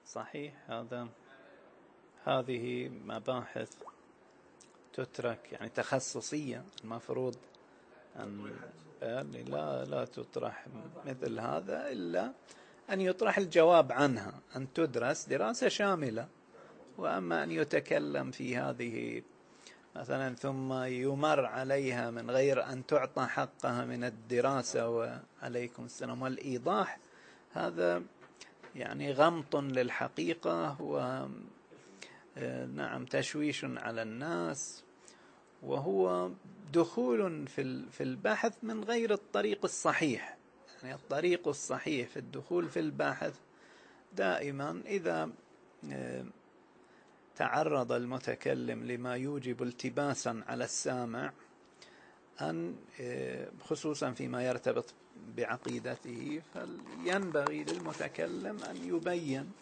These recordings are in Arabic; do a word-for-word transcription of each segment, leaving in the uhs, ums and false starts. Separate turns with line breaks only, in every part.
صحيح. هذا هذه مباحث تترك يعني تخصصية، المفروض أن لا لا تطرح مثل هذا إلا أن يطرح الجواب عنها، أن تدرس دراسة شاملة. وأما أن يتكلم في هذه مثلا ثم يمر عليها من غير أن تعطى حقها من الدراسة وعليكم السلام والإيضاح، هذا يعني غمط للحقيقة ونعم تشويش على الناس، وهو دخول في البحث من غير الطريق الصحيح. يعني الطريق الصحيح في الدخول في البحث دائما إذا تعرض المتكلم لما يوجب التباسا على السامع، أن خصوصا فيما يرتبط بعقيدته، فينبغي للمتكلم أن يبين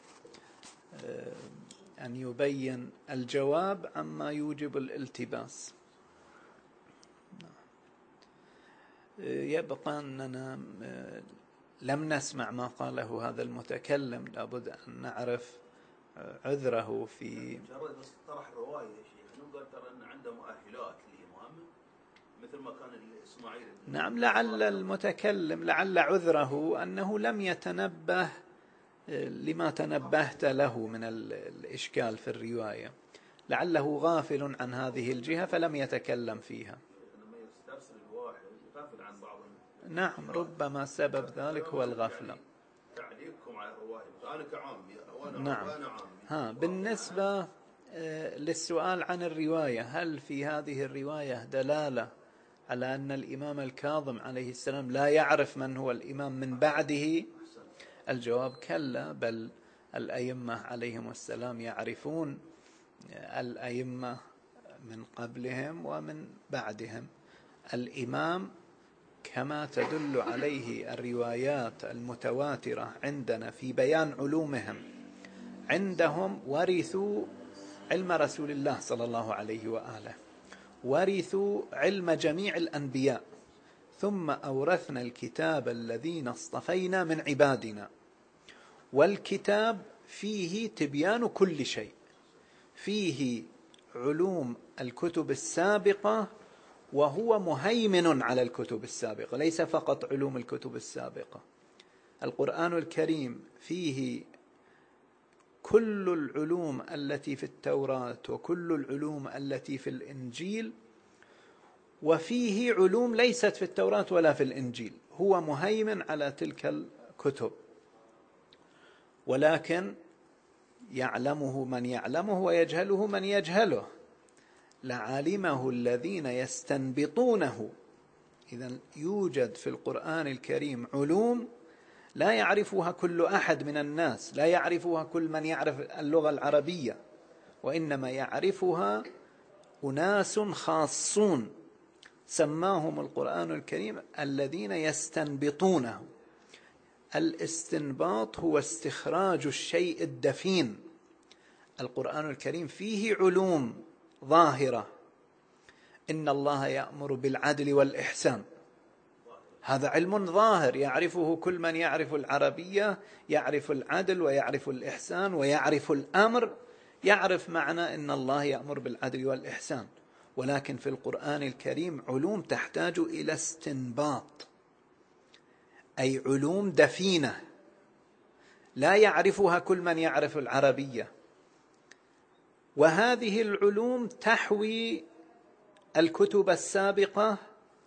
أن يبين الجواب عما يوجب الالتباس. يبقى أننا لم نسمع ما قاله هذا المتكلم، لابد أن نعرف عذره في
مجرد بس طرح رواية يا شيخ، نقول ترى أن عنده مؤهلات للإمام مثل ما كان الإسماعيلي.
نعم، لعل المتكلم لعل عذره أنه لم يتنبه لما تنبهت له من الإشكال في الرواية، لعله غافل عن هذه الجهة فلم يتكلم فيها.
لما يسترسل الواحد يغفل عن بعض.
نعم، ربما سبب ذلك هو الغفلة.
تعليقكم على الرواية أنا كعامي وأنا
نعم.
وأنا عامي.
ها بالنسبة للسؤال عن الرواية، هل في هذه الرواية دلالة على أن الإمام الكاظم عليه السلام لا يعرف من هو الإمام من بعده؟ الجواب كلا، بل الأئمة عليهم السلام يعرفون الأئمة من قبلهم ومن بعدهم. الإمام كما تدل عليه الروايات المتواترة عندنا في بيان علومهم، عندهم ورثوا علم رسول الله صلى الله عليه وآله، ورثوا علم جميع الأنبياء، ثم أورثنا الكتاب الذين اصطفينا من عبادنا. والكتاب فيه تبيان كل شيء، فيه علوم الكتب السابقة، وهو مهيمن على الكتب السابقة، ليس فقط علوم الكتب السابقة. القرآن الكريم فيه كل العلوم التي في التوراة وكل العلوم التي في الإنجيل، وفيه علوم ليست في التوراة ولا في الإنجيل، هو مهيمن على تلك الكتب، ولكن يعلمه من يعلمه ويجهله من يجهله. لعلمه الذين يستنبطونه. إذن يوجد في القرآن الكريم علوم لا يعرفها كل أحد من الناس، لا يعرفها كل من يعرف اللغة العربية، وإنما يعرفها أناس خاصون سماهم القرآن الكريم الذين يستنبطونه. الاستنباط هو استخراج الشيء الدفين. القرآن الكريم فيه علوم ظاهرة، إن الله يأمر بالعدل والإحسان، هذا علم ظاهر يعرفه كل من يعرف العربية، يعرف العدل ويعرف الإحسان ويعرف الأمر، يعرف معنى إن الله يأمر بالعدل والإحسان. ولكن في القرآن الكريم علوم تحتاج إلى استنباط، أي علوم دفينة لا يعرفها كل من يعرف العربية، وهذه العلوم تحوي الكتب السابقة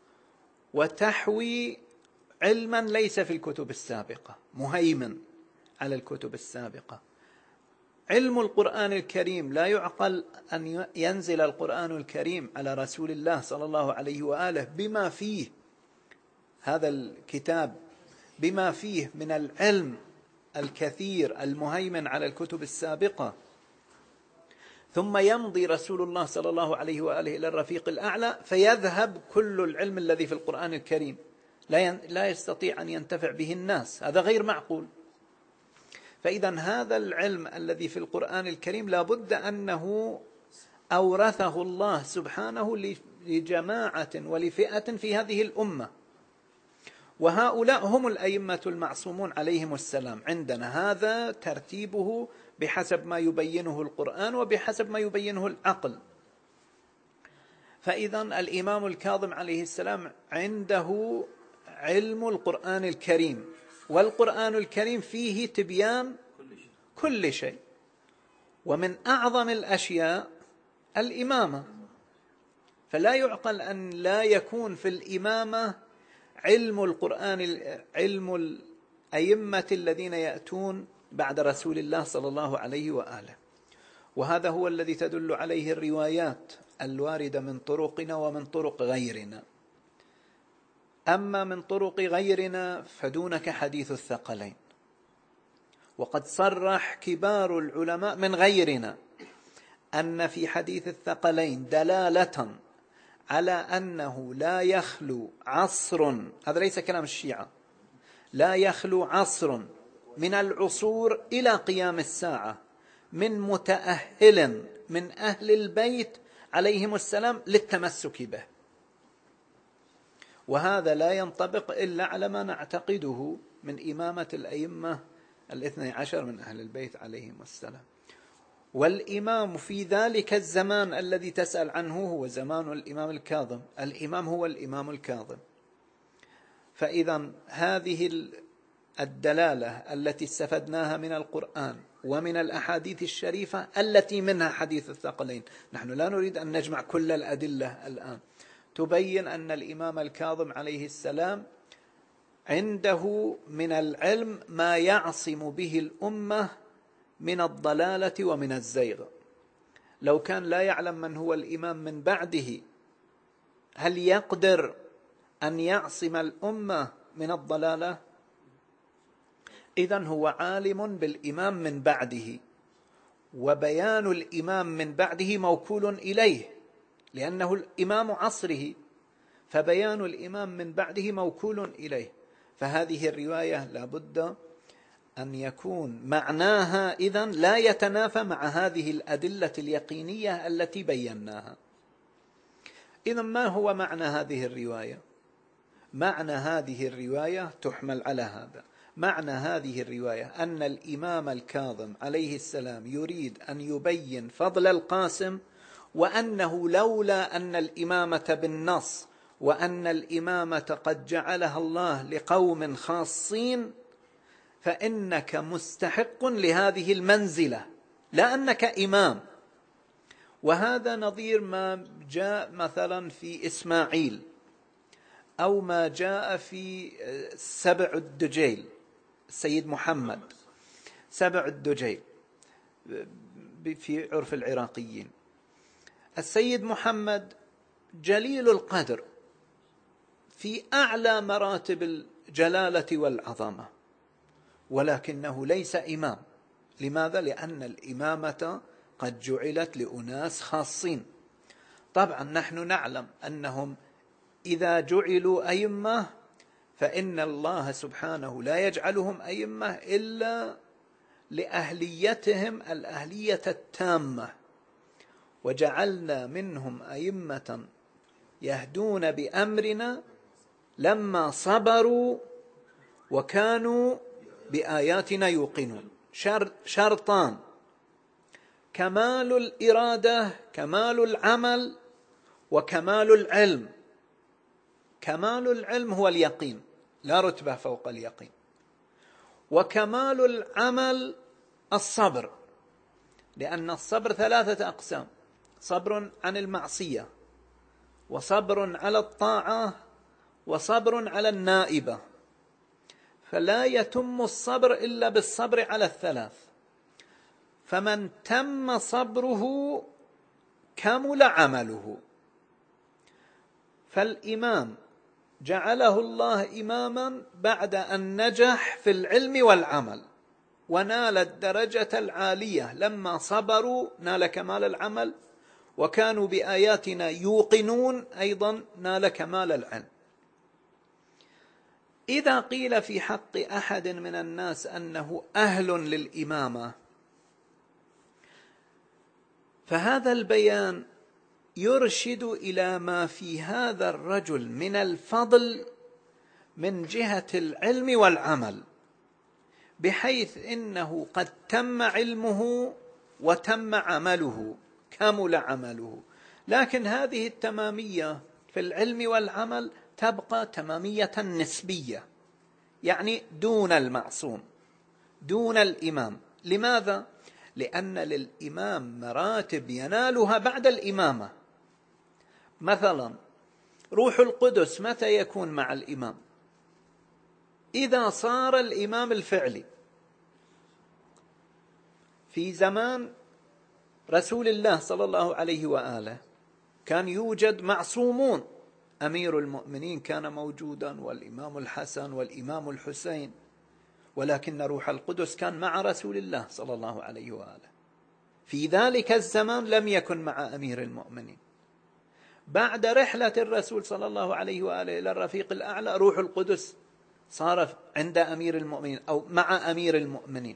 وتحوي علما ليس في الكتب السابقة، مهيمن على الكتب السابقة. علم القرآن الكريم لا يعقل أن ينزل القرآن الكريم على رسول الله صلى الله عليه وآله بما فيه هذا الكتاب، بما فيه من العلم الكثير المهيمن على الكتب السابقة، ثم يمضي رسول الله صلى الله عليه وآله إلى الرفيق الأعلى فيذهب كل العلم الذي في القرآن الكريم، لا لا يستطيع أن ينتفع به الناس، هذا غير معقول. فإذا هذا العلم الذي في القرآن الكريم لابد أنه أورثه الله سبحانه لجماعة ولفئة في هذه الأمة، وهؤلاء هم الأئمة المعصومون عليهم السلام عندنا. هذا ترتيبه بحسب ما يبينه القرآن وبحسب ما يبينه العقل. فإذا الإمام الكاظم عليه السلام عنده علم القرآن الكريم، والقرآن الكريم فيه تبيان كل شيء، ومن أعظم الأشياء الإمامة. فلا يعقل أن لا يكون في الإمامة علم القرآن، علم الأئمة الذين يأتون بعد رسول الله صلى الله عليه وآله. وهذا هو الذي تدل عليه الروايات الواردة من طرقنا ومن طرق غيرنا. أما من طرق غيرنا فدونك حديث الثقلين. وقد صرح كبار العلماء من غيرنا أن في حديث الثقلين دلالة على أنه لا يخلو عصر، هذا ليس كلام الشيعة، لا يخلو عصر من العصور إلى قيام الساعة من متأهل من أهل البيت عليهم السلام للتمسك به. وهذا لا ينطبق إلا على ما نعتقده من إمامة الأئمة الاثني عشر من أهل البيت عليهم السلام. والإمام في ذلك الزمان الذي تسأل عنه هو زمان الإمام الكاظم، الإمام هو الإمام الكاظم. فإذا هذه الدلالة التي استفدناها من القرآن ومن الأحاديث الشريفة التي منها حديث الثقلين، نحن لا نريد أن نجمع كل الأدلة الآن، تبين أن الإمام الكاظم عليه السلام عنده من العلم ما يعصم به الأمة من الضلالة ومن الزيغ. لو كان لا يعلم من هو الإمام من بعده، هل يقدر أن يعصم الأمة من الضلالة؟ إذن هو عالم بالإمام من بعده، وبيان الإمام من بعده موكول إليه لأنه الإمام عصره، فبيان الإمام من بعده موكول إليه. فهذه الرواية لا بد أن يكون معناها إذن لا يتنافى مع هذه الأدلة اليقينية التي بيناها. إذن ما هو معنى هذه الرواية؟ معنى هذه الرواية تحمل على هذا. معنى هذه الرواية أن الإمام الكاظم عليه السلام يريد أن يبين فضل القاسم، وأنه لولا أن الإمامة بالنص وأن الإمامة قد جعلها الله لقوم خاصين فإنك مستحق لهذه المنزلة، لا أنك إمام. وهذا نظير ما جاء مثلا في إسماعيل، أو ما جاء في سبع الدجيل، السيد محمد سبع الدجيل في عرف العراقيين. السيد محمد جليل القدر في أعلى مراتب الجلالة والعظمة، ولكنه ليس إمام. لماذا؟ لأن الإمامة قد جعلت لأناس خاصين. طبعا نحن نعلم أنهم إذا جعلوا أئمة فإن الله سبحانه لا يجعلهم أئمة إلا لأهليتهم الأهلية التامة، وجعلنا منهم أئمة يهدون بأمرنا لما صبروا وكانوا بآياتنا يوقنون. شرطان: كمال الإرادة، كمال العمل، وكمال العلم. كمال العلم هو اليقين، لا رتبة فوق اليقين. وكمال العمل الصبر، لأن الصبر ثلاثة أقسام: صبر عن المعصية، وصبر على الطاعة، وصبر على النائبة. فلا يتم الصبر إلا بالصبر على الثلاث. فمن تم صبره كمل عمله. فالإمام جعله الله إماما بعد أن نجح في العلم والعمل، ونال الدرجة العالية لما صبروا، نال كمال العمل، وكانوا بآياتنا يوقنون، أيضا نال كمال العلم. إذا قيل في حق أحد من الناس أنه أهل للإمامة، فهذا البيان يرشد إلى ما في هذا الرجل من الفضل من جهة العلم والعمل، بحيث إنه قد تم علمه وتم عمله، كمل عمله، لكن هذه التمامية في العلم والعمل تبقى تمامية نسبية، يعني دون المعصوم، دون الإمام. لماذا؟ لأن للإمام مراتب ينالها بعد الإمامة. مثلا روح القدس متى يكون مع الإمام؟ إذا صار الإمام الفعلي. في زمان رسول الله صلى الله عليه وآله كان يوجد معصومون، أمير المؤمنين كان موجودا، والإمام الحسن والإمام الحسين، ولكن روح القدس كان مع رسول الله صلى الله عليه وآله. في ذلك الزمان لم يكن مع أمير المؤمنين. بعد رحلة الرسول صلى الله عليه وآله إلى الرفيق الأعلى، روح القدس صار عند أمير المؤمنين أو مع أمير المؤمنين،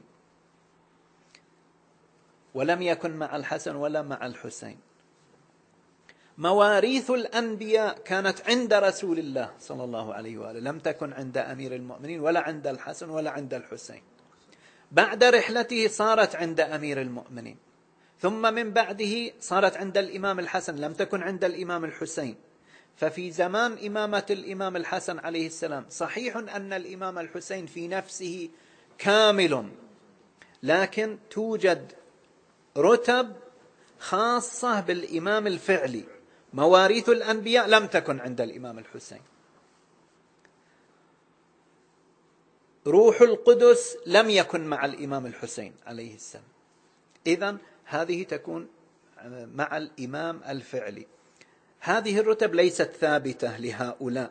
ولم يكن مع الحسن ولا مع الحسين. مواريث الأنبياء كانت عند رسول الله صلى الله عليه وآله، لم تكن عند أمير المؤمنين ولا عند الحسن ولا عند الحسين. بعد رحلته صارت عند أمير المؤمنين، ثم من بعده صارت عند الإمام الحسن، لم تكن عند الإمام الحسين. ففي زمان إمامة الإمام الحسن عليه السلام صحيح أن الإمام الحسين في نفسه كامل، لكن توجد رتب خاصة بالإمام الفعلي. مواريث الأنبياء لم تكن عند الإمام الحسين، روح القدس لم يكن مع الإمام الحسين عليه السلام. إذن هذه تكون مع الإمام الفعلي. هذه الرتب ليست ثابتة لهؤلاء.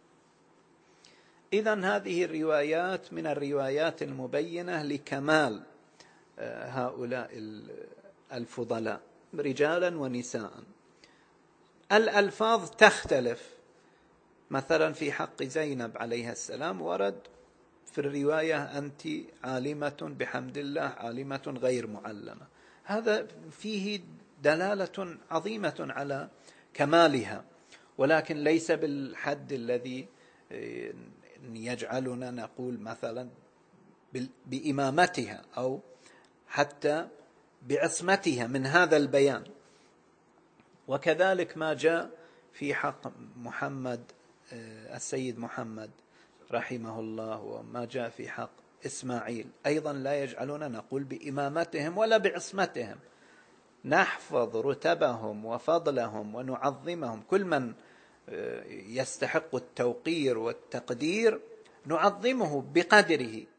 إذن هذه الروايات من الروايات المبينة لكمال هؤلاء الفضلاء رجالا ونساء. الألفاظ تختلف. مثلا في حق زينب عليها السلام ورد في الرواية أنت عالمة بحمد الله، عالمة غير معلمة. هذا فيه دلالة عظيمة على كمالها، ولكن ليس بالحد الذي يجعلنا نقول مثلا بإمامتها أو حتى بعصمتها من هذا البيان. وكذلك ما جاء في حق محمد السيد محمد رحمه الله، وما جاء في حق إسماعيل أيضا لا يجعلنا نقول بإمامتهم ولا بعصمتهم. نحفظ رتبهم وفضلهم ونعظمهم، كل من يستحق التوقير والتقدير نعظمه بقدره،